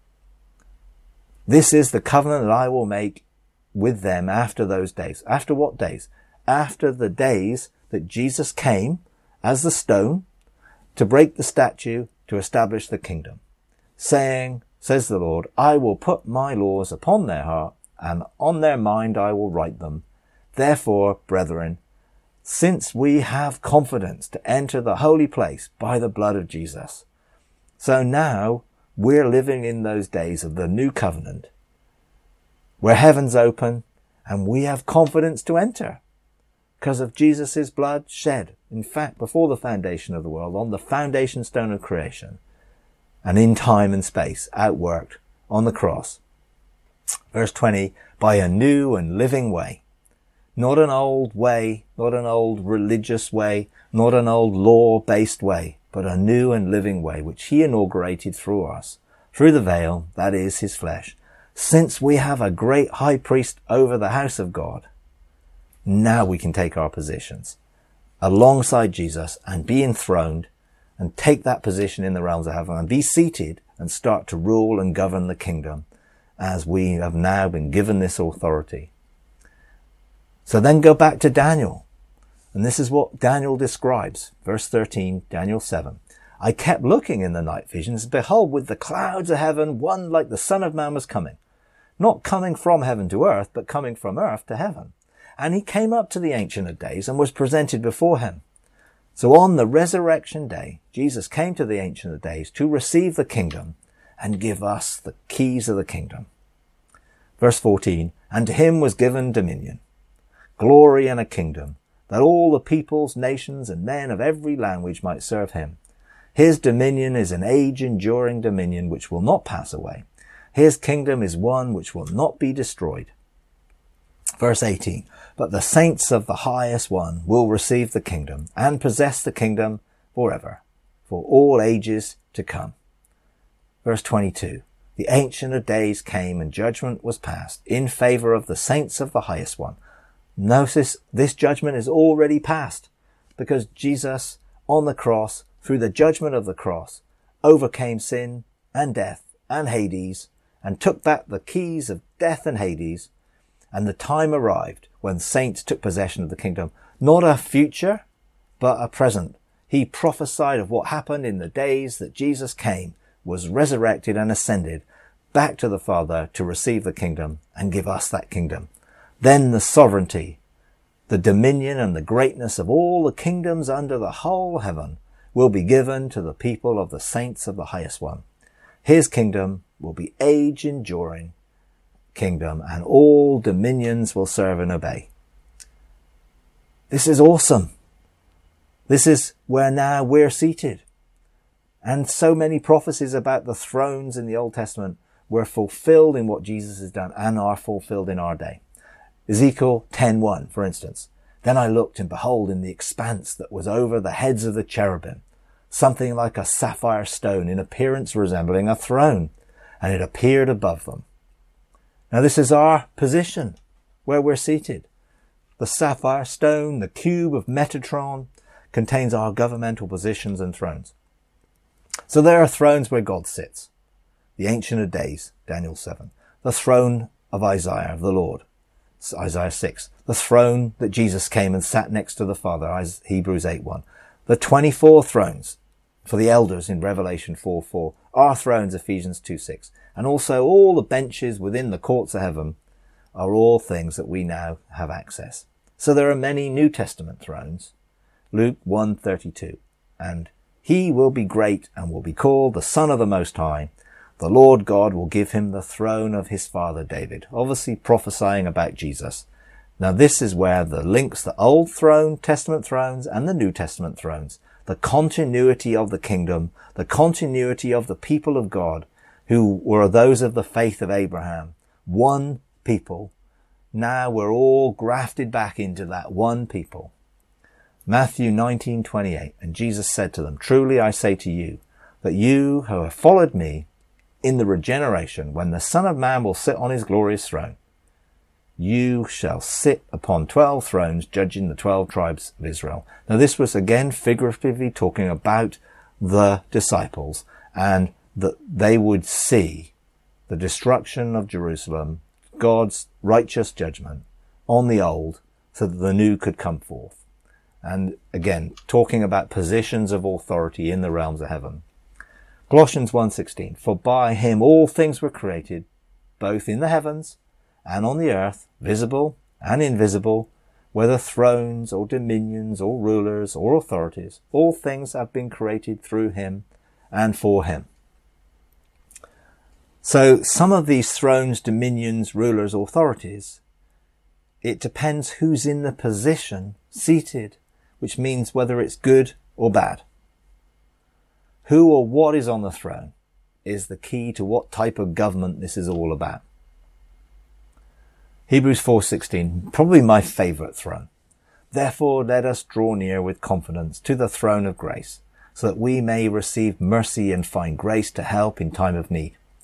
This is the covenant that I will make with them after those days. After what days? After the days that Jesus came as the stone to break the statue to establish the kingdom. Saying, says the Lord, I will put my laws upon their heart and on their mind I will write them. Therefore, brethren, since we have confidence to enter the holy place by the blood of Jesus. So now we're living in those days of the new covenant where heaven's open and we have confidence to enter because of Jesus' blood shed, in fact, before the foundation of the world, on the foundation stone of creation and in time and space, outworked on the cross. Verse 20, by a new and living way. Not an old way, not an old religious way, not an old law-based way, but a new and living way, which he inaugurated through us, through the veil, that is his flesh. Since we have a great high priest over the house of God, now we can take our positions alongside Jesus and be enthroned and take that position in the realms of heaven and be seated and start to rule and govern the kingdom as we have now been given this authority. So then go back to Daniel. And this is what Daniel describes. Verse 13, Daniel 7. I kept looking in the night visions. Behold, with the clouds of heaven, one like the Son of Man was coming. Not coming from heaven to earth, but coming from earth to heaven. And he came up to the Ancient of Days and was presented before him. So on the resurrection day, Jesus came to the Ancient of Days to receive the kingdom and give us the keys of the kingdom. Verse 14, and to him was given dominion, glory and a kingdom, that all the peoples, nations, and men of every language might serve him. His dominion is an age-enduring dominion which will not pass away. His kingdom is one which will not be destroyed. Verse 18, but the saints of the highest one will receive the kingdom and possess the kingdom forever, for all ages to come. Verse 22, the Ancient of Days came and judgment was passed in favor of the saints of the highest one. Notice this judgment is already passed because Jesus on the cross, through the judgment of the cross, overcame sin and death and Hades and took back the keys of death and Hades. And the time arrived when saints took possession of the kingdom, not a future, but a present. He prophesied of what happened in the days that Jesus came, was resurrected and ascended back to the Father to receive the kingdom and give us that kingdom. Then the sovereignty, the dominion and the greatness of all the kingdoms under the whole heaven will be given to the people of the saints of the highest one. His kingdom will be age-enduring kingdom, and all dominions will serve and obey. This is awesome. This is where now we're seated. And so many prophecies about the thrones in the Old Testament were fulfilled in what Jesus has done and are fulfilled in our day. Ezekiel 10:1, for instance. Then I looked, and behold, in the expanse that was over the heads of the cherubim, something like a sapphire stone, in appearance resembling a throne, and it appeared above them. Now this is our position, where we're seated. The sapphire stone, the cube of Metatron, contains our governmental positions and thrones. So there are thrones where God sits. The Ancient of Days, Daniel 7. The throne of Isaiah, of the Lord, Isaiah 6. The throne that Jesus came and sat next to the Father, Hebrews 8:1. The 24 thrones for the elders in Revelation 4:4 are thrones, Ephesians 2:6. And also all the benches within the courts of heaven are all things that we now have access. So there are many New Testament thrones. Luke 1:32. And he will be great and will be called the Son of the Most High. The Lord God will give him the throne of his father David. Obviously prophesying about Jesus. Now this is where the links the Old Testament thrones and the New Testament thrones. The continuity of the kingdom, the continuity of the people of God, who were those of the faith of Abraham. One people. Now we're all grafted back into that one people. Matthew 19:28. And Jesus said to them, truly I say to you, that you who have followed me in the regeneration, when the Son of Man will sit on his glorious throne, you shall sit upon 12 thrones, judging the 12 tribes of Israel. Now this was again figuratively talking about the disciples, and that they would see the destruction of Jerusalem, God's righteous judgment on the old, so that the new could come forth. And again, talking about positions of authority in the realms of heaven. Colossians 1:16, for by him all things were created, both in the heavens and on the earth, visible and invisible, whether thrones or dominions or rulers or authorities, all things have been created through him and for him. So some of these thrones, dominions, rulers, authorities, it depends who's in the position seated, which means whether it's good or bad. Who or what is on the throne is the key to what type of government this is all about. Hebrews 4:16, probably my favourite throne. Therefore let us draw near with confidence to the throne of grace, so that we may receive mercy and find grace to help in time of need.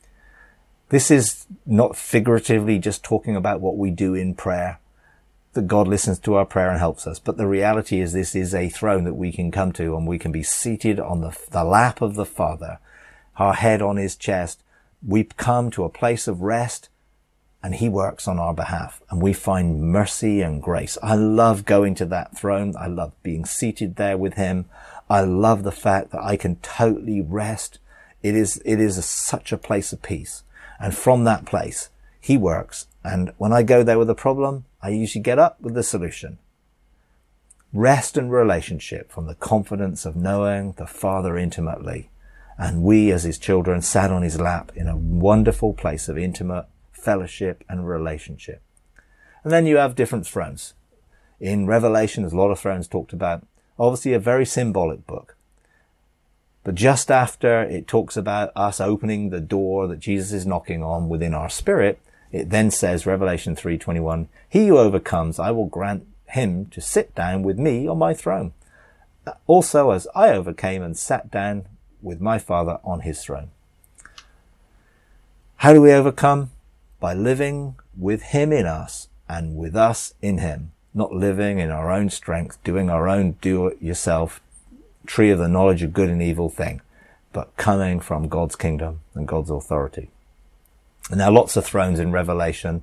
This is not figuratively just talking about what we do in prayer, that God listens to our prayer and helps us. But the reality is this is a throne that we can come to, and we can be seated on the lap of the Father, our head on his chest. We come to a place of rest, and he works on our behalf, and we find mercy and grace. I love going to that throne. I love being seated there with him. I love the fact that I can totally rest. It is such a place of peace. And from that place, he works. And when I go there with a problem, I usually get up with the solution. Rest and relationship from the confidence of knowing the Father intimately. And we as his children sat on his lap in a wonderful place of intimate fellowship and relationship. And then you have different thrones. In Revelation, there's a lot of thrones talked about. Obviously a very symbolic book. But just after it talks about us opening the door that Jesus is knocking on within our spirit, it then says, Revelation 3:21, he who overcomes, I will grant him to sit down with me on my throne. Also as I overcame and sat down with my Father on his throne. How do we overcome? By living with him in us and with us in him. Not living in our own strength, doing our own do-it-yourself tree of the knowledge of good and evil thing, but coming from God's kingdom and God's authority. And now lots of thrones in Revelation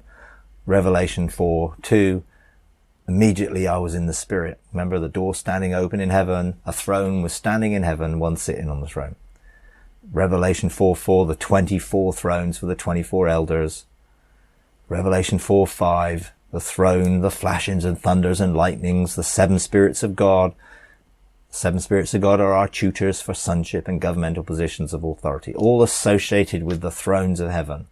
4:2. Immediately I was in the Spirit. Remember the door standing open in heaven, a throne was standing in heaven, one sitting on the throne. Revelation 4:4, the 24 thrones for the 24 elders. Revelation 4:5, the throne, the flashings and thunders and lightnings, the seven spirits of God. 7 spirits of God are our tutors for sonship and governmental positions of authority, all associated with the thrones of heaven.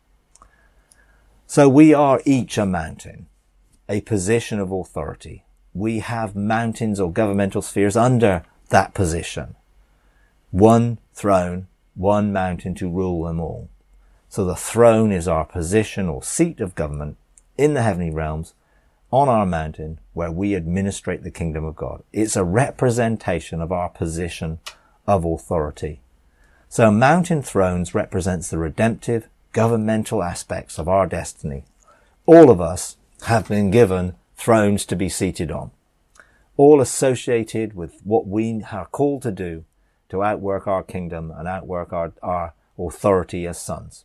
So we are each a mountain, a position of authority. We have mountains or governmental spheres under that position. One throne, one mountain to rule them all. So the throne is our position or seat of government in the heavenly realms, on our mountain where we administrate the kingdom of God. It's a representation of our position of authority. So mountain thrones represents the redemptive, governmental aspects of our destiny. All of us have been given thrones to be seated on, all associated with what we are called to do to outwork our kingdom and outwork our authority as sons.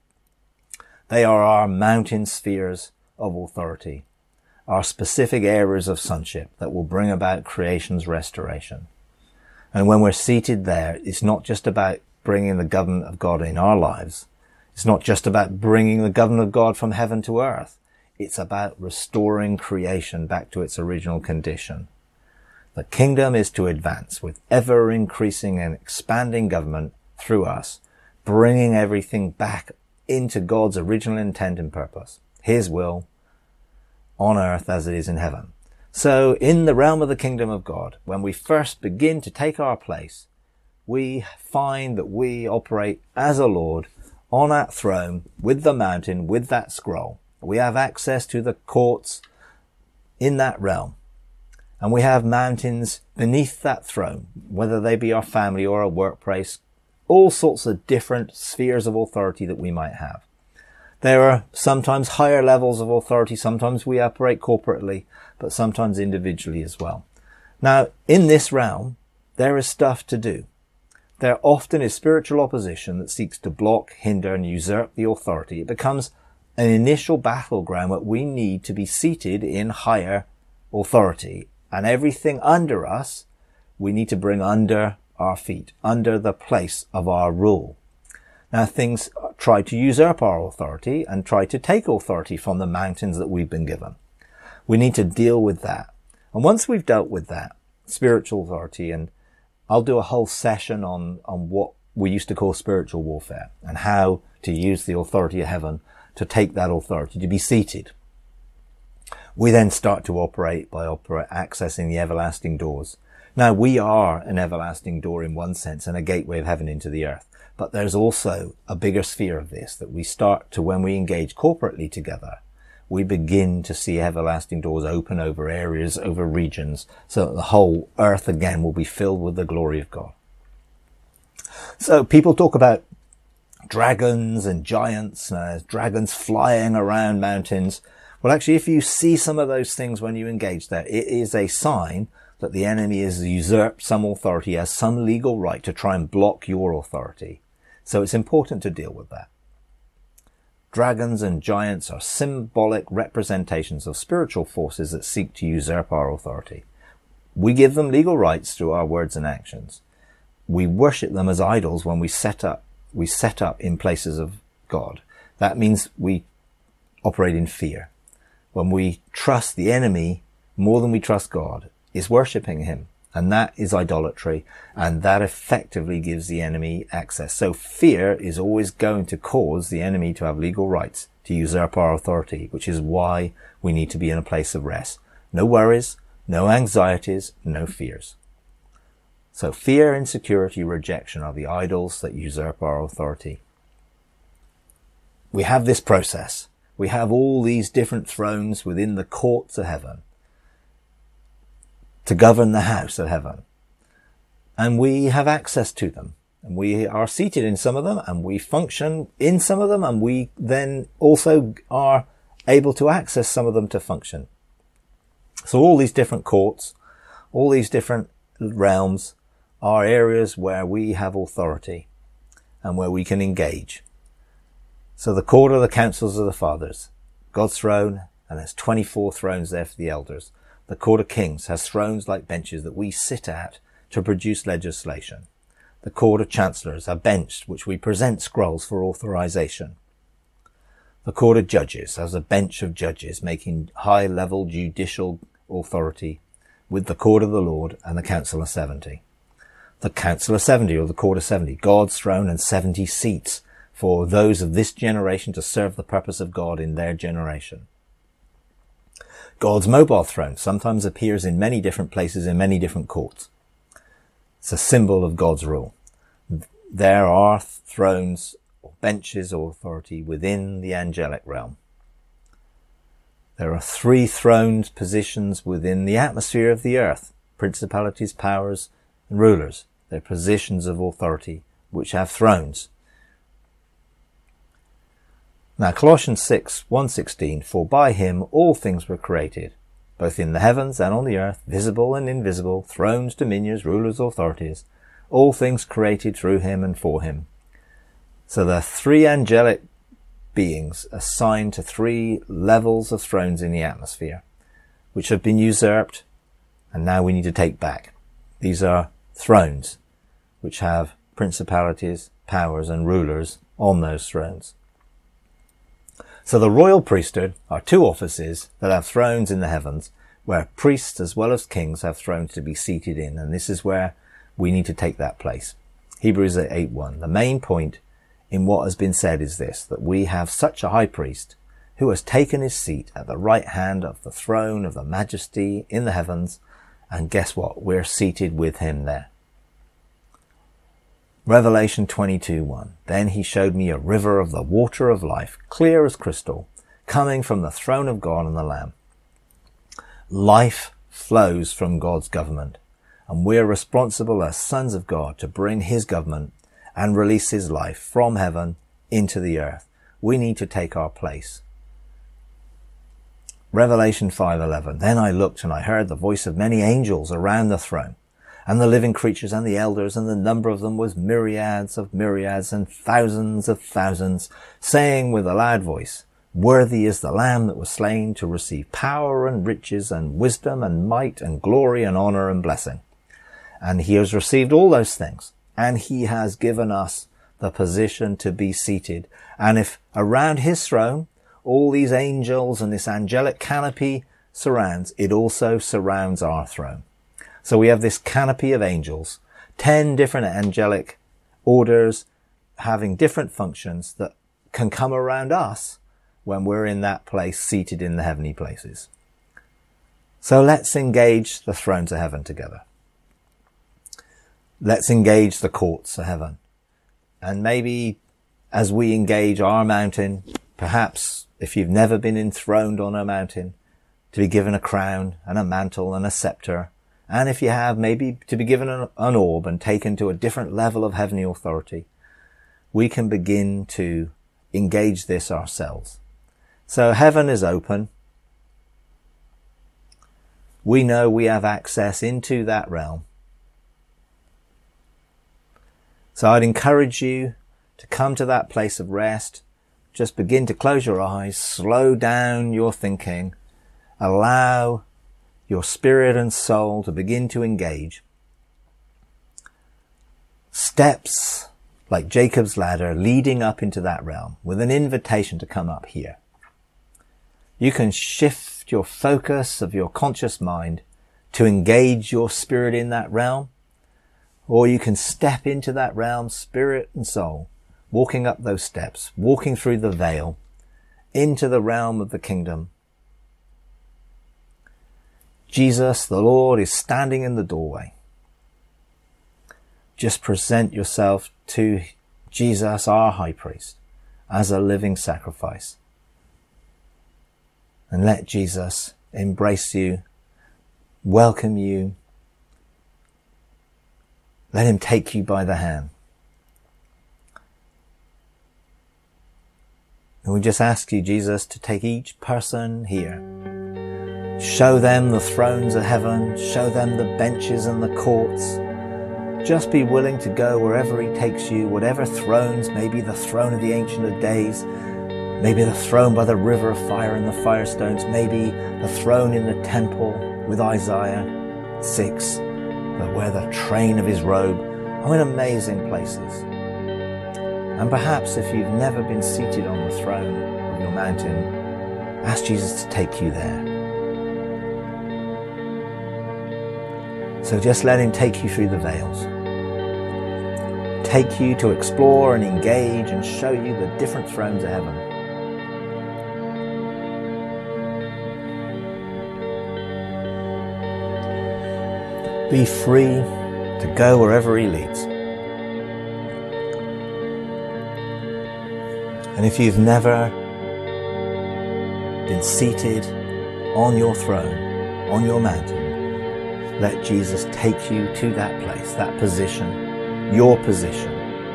They are our mountain spheres of authority, our specific areas of sonship that will bring about creation's restoration. And when we're seated there, it's not just about bringing the government of God in our lives. It's not just about bringing the government of God from heaven to earth. It's about restoring creation back to its original condition. The kingdom is to advance with ever increasing and expanding government through us, bringing everything back into God's original intent and purpose, his will, on earth as it is in heaven. So in the realm of the kingdom of God, when we first begin to take our place, we find that we operate as a Lord on that throne with the mountain, with that scroll. We have access to the courts in that realm. And we have mountains beneath that throne, whether they be our family or a workplace, all sorts of different spheres of authority that we might have. There are sometimes higher levels of authority. Sometimes we operate corporately, but sometimes individually as well. Now, in this realm, there is stuff to do. There often is spiritual opposition that seeks to block, hinder, and usurp the authority. It becomes an initial battleground where we need to be seated in higher authority. And everything under us, we need to bring under our feet, under the place of our rule. Now, things try to usurp our authority and try to take authority from the mountains that we've been given. We need to deal with that. And once we've dealt with that, spiritual authority, and I'll do a whole session on what we used to call spiritual warfare and how to use the authority of heaven to take that authority, to be seated. We then start to operate by accessing the everlasting doors. Now, we are an everlasting door in one sense and a gateway of heaven into the earth. But there's also a bigger sphere of this that we start to, when we engage corporately together, we begin to see everlasting doors open over areas, over regions, so that the whole earth again will be filled with the glory of God. So people talk about dragons and giants, dragons flying around mountains. Well, actually, if you see some of those things when you engage there, it is a sign that the enemy has usurped some authority, has some legal right to try and block your authority. So it's important to deal with that. Dragons and giants are symbolic representations of spiritual forces that seek to usurp our authority. We give them legal rights through our words and actions. We worship them as idols when we set up in places of God. That means we operate in fear. When we trust the enemy more than we trust God, it's worshipping him. And that is idolatry, and that effectively gives the enemy access. So fear is always going to cause the enemy to have legal rights to usurp our authority, which is why we need to be in a place of rest. No worries, no anxieties, no fears. So fear, insecurity, rejection are the idols that usurp our authority. We have this process. We have all these different thrones within the courts of heaven to govern the house of heaven. And we have access to them. And we are seated in some of them, and we function in some of them, and we then also are able to access some of them to function. So all these different courts, all these different realms are areas where we have authority and where we can engage. So the court are the councils of the fathers, God's throne, and there's 24 thrones there for the elders. The Court of Kings has thrones like benches that we sit at to produce legislation. The Court of Chancellors are benches which we present scrolls for authorization. The Court of Judges has a bench of judges making high-level judicial authority with the Court of the Lord and the Council of 70. The Council of 70, or the Court of 70, God's throne and 70 seats for those of this generation to serve the purpose of God in their generation. God's mobile throne sometimes appears in many different places in many different courts. It's a symbol of God's rule. There are thrones or benches or authority within the angelic realm. There are 3 thrones positions within the atmosphere of the earth, principalities, powers, and rulers. They're positions of authority which have thrones. Now, Colossians 1:16, for by him all things were created, both in the heavens and on the earth, visible and invisible, thrones, dominions, rulers, authorities, all things created through him and for him. So there are 3 angelic beings assigned to 3 levels of thrones in the atmosphere, which have been usurped, and now we need to take back. These are thrones, which have principalities, powers, and rulers on those thrones. So the royal priesthood are 2 offices that have thrones in the heavens, where priests as well as kings have thrones to be seated in, and this is where we need to take that place. Hebrews 8:1. The main point in what has been said is this, that we have such a high priest who has taken his seat at the right hand of the throne of the majesty in the heavens, and guess what? We're seated with him there. Revelation 22:1. Then he showed me a river of the water of life, clear as crystal, coming from the throne of God and the Lamb. Life flows from God's government, and we're responsible as sons of God to bring his government and release his life from heaven into the earth. We need to take our place. Revelation 5:11. Then I looked and I heard the voice of many angels around the throne, and the living creatures and the elders, and the number of them was myriads of myriads and thousands of thousands, saying with a loud voice, worthy is the Lamb that was slain to receive power and riches and wisdom and might and glory and honor and blessing. And he has received all those things, and he has given us the position to be seated. And if around his throne all these angels and this angelic canopy surrounds, it also surrounds our throne. So we have this canopy of angels, 10 different angelic orders having different functions that can come around us when we're in that place seated in the heavenly places. So let's engage the thrones of heaven together. Let's engage the courts of heaven. And maybe as we engage our mountain, perhaps if you've never been enthroned on a mountain, to be given a crown and a mantle and a scepter. And if you have, maybe to be given an orb and taken to a different level of heavenly authority. we can begin to engage this ourselves. So heaven is open. We know we have access into that realm. So I'd encourage you to come to that place of rest. Just begin to close your eyes, slow down your thinking, allow your spirit and soul to begin to engage. Steps like Jacob's ladder leading up into that realm with an invitation to come up here. You can shift your focus of your conscious mind to engage your spirit in that realm, or you can step into that realm, spirit and soul, walking up those steps, walking through the veil into the realm of the kingdom. Jesus, the Lord, is standing in the doorway. Just present yourself to Jesus, our high priest, as a living sacrifice. And let Jesus embrace you, welcome you. Let him take you by the hand. And we just ask you, Jesus, to take each person here. Show them the thrones of heaven. Show them the benches and the courts. Just be willing to go wherever he takes you, whatever thrones, maybe the throne of the Ancient of Days, maybe the throne by the river of fire and the firestones, maybe the throne in the temple with Isaiah 6, but where the train of his robe. Oh, in amazing places. And perhaps if you've never been seated on the throne of your mountain, ask Jesus to take you there. So just let him take you through the veils. Take you to explore and engage and show you the different thrones of heaven. Be free to go wherever he leads. And if you've never been seated on your throne, on your mountain, let Jesus take you to that place, that position, your position.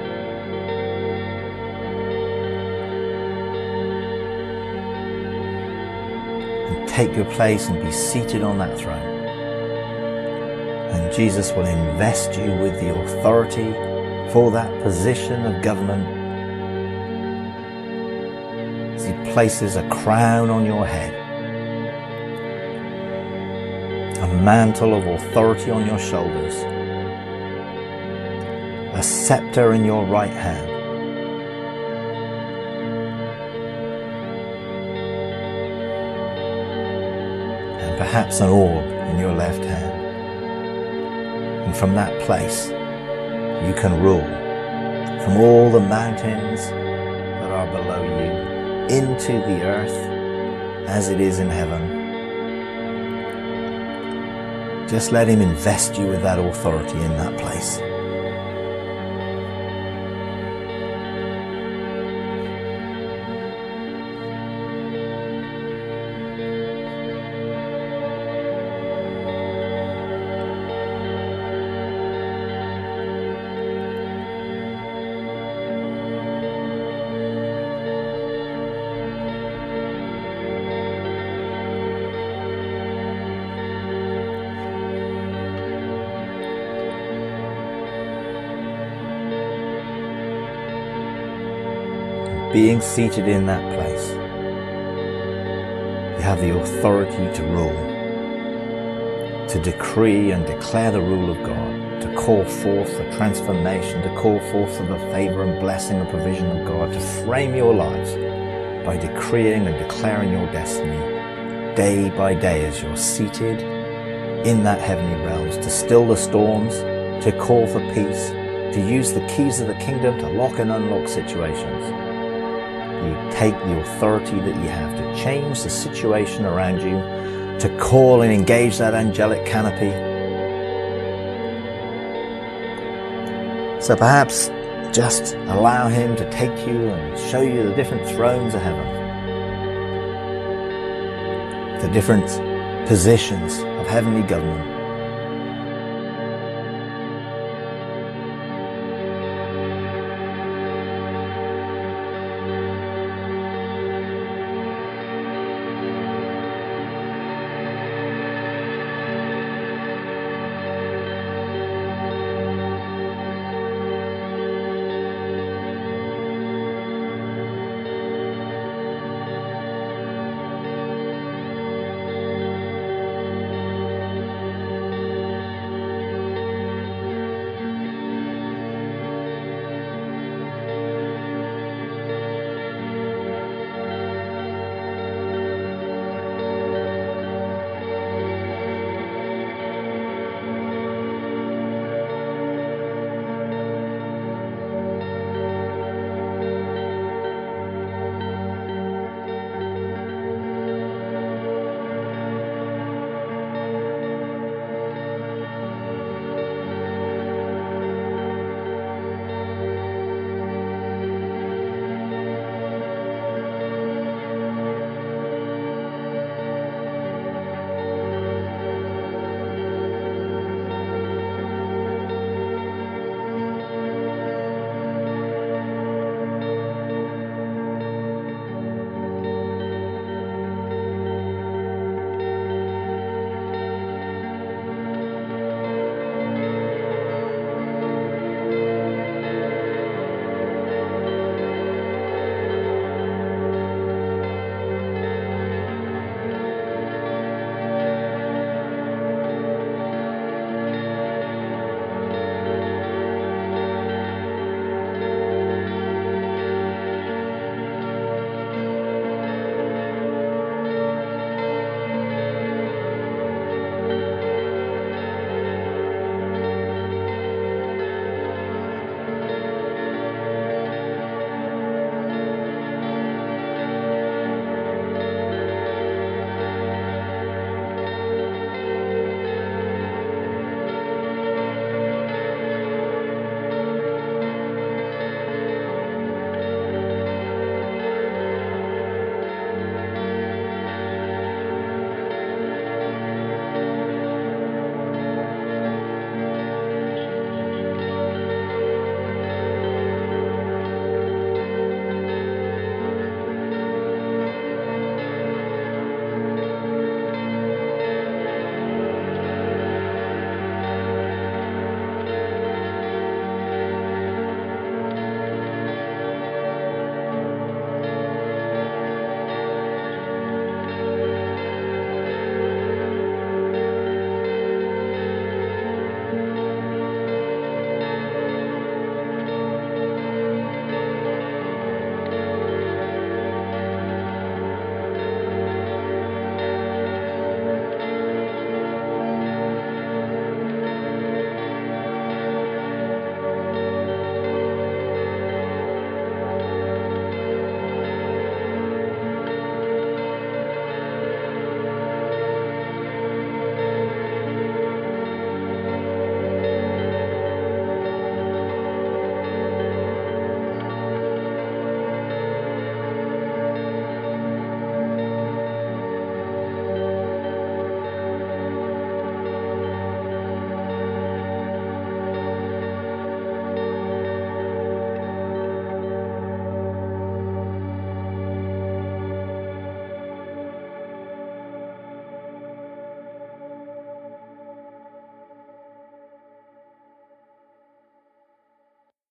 And take your place and be seated on that throne. And Jesus will invest you with the authority for that position of government. As he places a crown on your head, a mantle of authority on your shoulders, a scepter in your right hand, and perhaps an orb in your left hand. And from that place, you can rule from all the mountains that are below you into the earth as it is in heaven. Just let him invest you with that authority in that place. Being seated in that place, you have the authority to rule, to decree and declare the rule of God, to call forth the transformation, to call forth the favor and blessing and provision of God, to frame your lives by decreeing and declaring your destiny day by day as you're seated in that heavenly realms, to still the storms, to call for peace, to use the keys of the kingdom to lock and unlock situations. You take the authority that you have to change the situation around you, to call and engage that angelic canopy. So perhaps just allow him to take you and show you the different thrones of heaven, the different positions of heavenly government.